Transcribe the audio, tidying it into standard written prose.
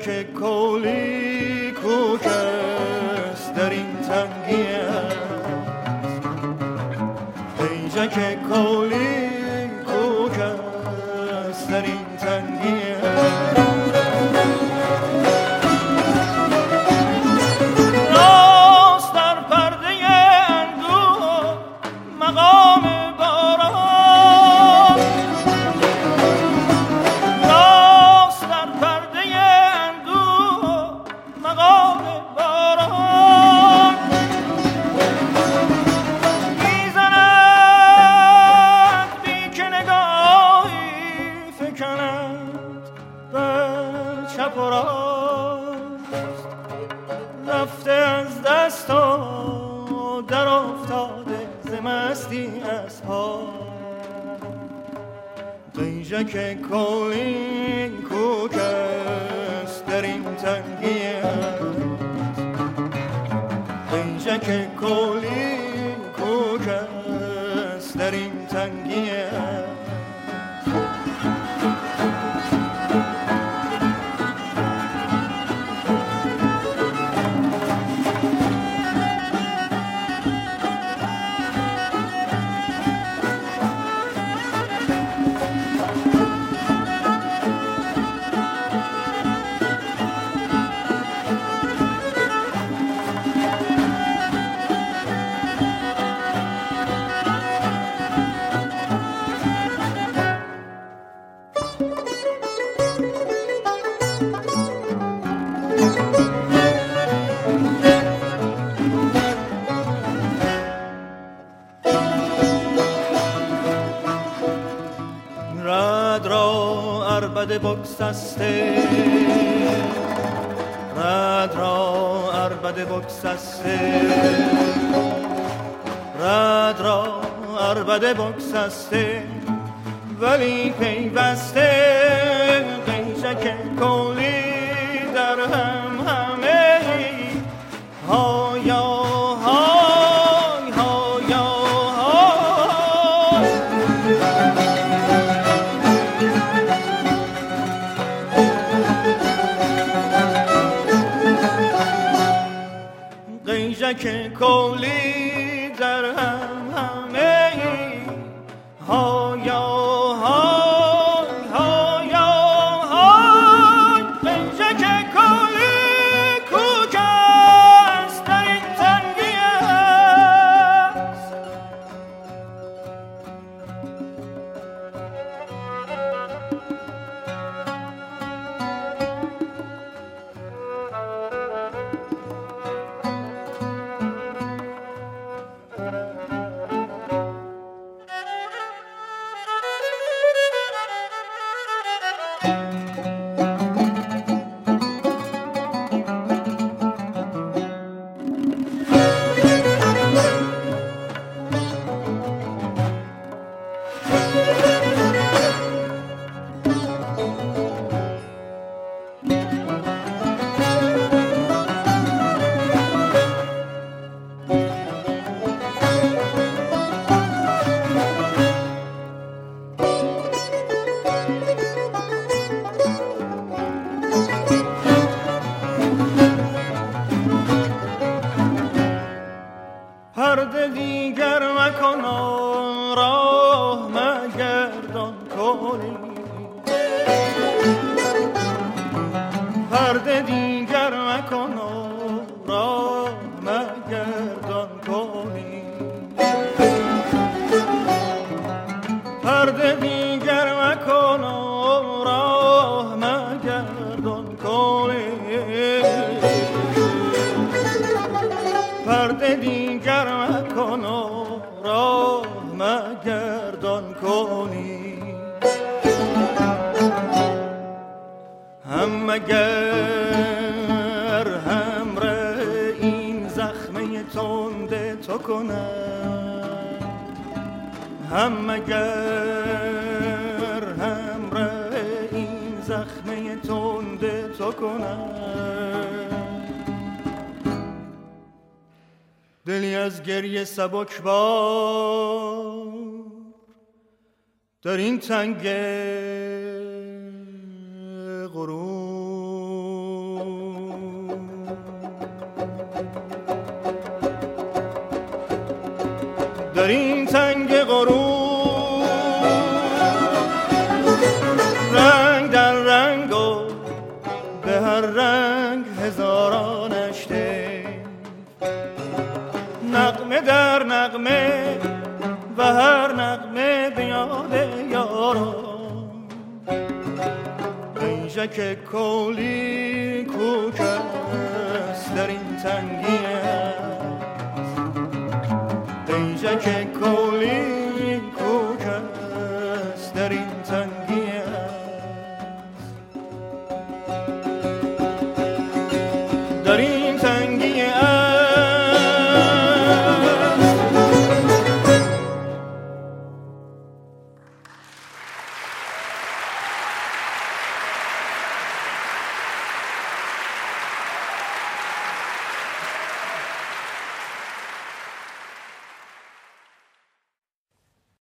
پیجک کولی کوکست در این تنگی است، پیجک کولی کوکست در این تنگی است. راست در پرده اندوه مقام باران، راست در پرده اندوه مقام باران، میزند بی که نگاهی فکند بر چپ و راست، رفته از دست و در افتاده ز مستی از پا. پیجک کولی کوکست در این تنگی است، پیجک کولی کوکست در این تنگی است. رد را عربد بگسسته، رد را عربد بگسسته، رد را عربد بگسسته، ولی پیوسته پیجک کولی در هم همه هایا های هایا های. پیجک کولی در هم همه هایا های هایا های. پیجک کولی کوکست در این تنگی است. پرده دیگر مکن و راه مگردان کولی، پرده دیگر مکن و راه مگردان کولی، پرده دیگر مکن و راه مگردان کولی، پرده دیگر مکن و راه مگردان کنی. هم مگر همره این زخمه تنده تو کنم، هم مگر همره این زخمه تنده تو کنم. دلی از گریه سبک بار در این تنگ غروب پیشک کولی کوک است در این تنگی است، پیشک کولی کوک است در این تنگی است، در این تنگی است